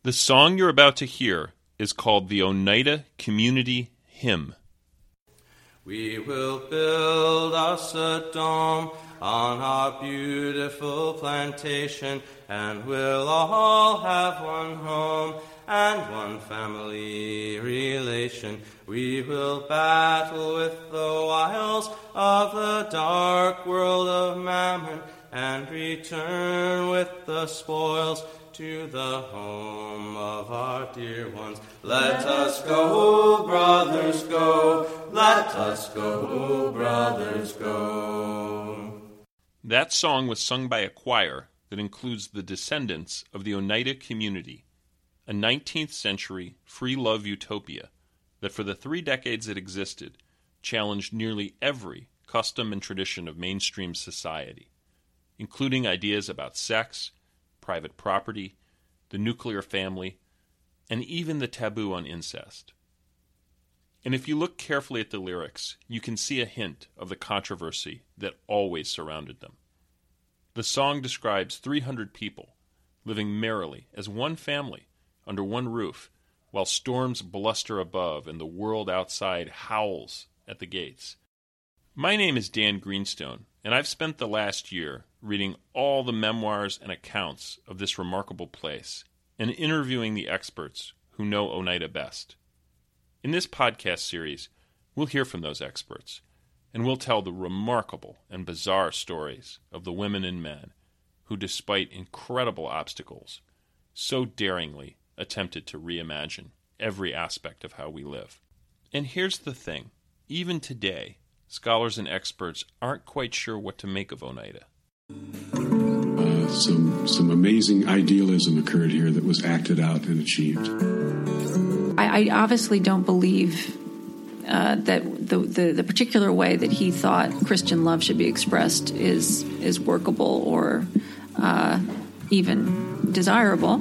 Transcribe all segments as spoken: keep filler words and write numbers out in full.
The song you're about to hear is called the Oneida Community Hymn. We will build us a dome on our beautiful plantation, and we'll all have one home and one family relation. We will battle with the wiles of the dark world of mammon and return with the spoils to the home of our dear ones. Let us go, brothers, go. Let us go, brothers, go. That song was sung by a choir that includes the descendants of the Oneida Community, a nineteenth century free love utopia that for the three decades it existed challenged nearly every custom and tradition of mainstream society, including ideas about sex, private property, the nuclear family, and even the taboo on incest. And if you look carefully at the lyrics, you can see a hint of the controversy that always surrounded them. The song describes three hundred people living merrily as one family under one roof while storms bluster above and the world outside howls at the gates. My name is Dan Greenstone, and I've spent the last year reading all the memoirs and accounts of this remarkable place and interviewing the experts who know Oneida best. In this podcast series, we'll hear from those experts, and we'll tell the remarkable and bizarre stories of the women and men who, despite incredible obstacles, so daringly attempted to reimagine every aspect of how we live. And here's the thing, even today, scholars and experts aren't quite sure what to make of Oneida. Uh, some some amazing idealism occurred here that was acted out and achieved. I, I obviously don't believe uh, that the, the the particular way that he thought Christian love should be expressed is is workable or uh, even desirable.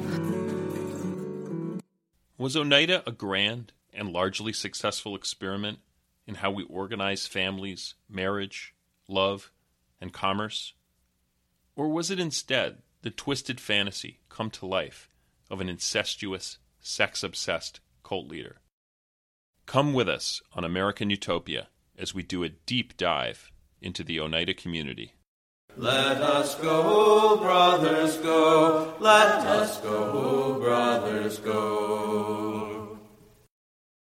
Was Oneida a grand and largely successful experiment in how we organize families, marriage, love, and commerce? Or was it instead the twisted fantasy come to life of an incestuous, sex-obsessed cult leader? Come with us on American Utopia as we do a deep dive into the Oneida community. Let us go, brothers, go. Let us go, brothers, go.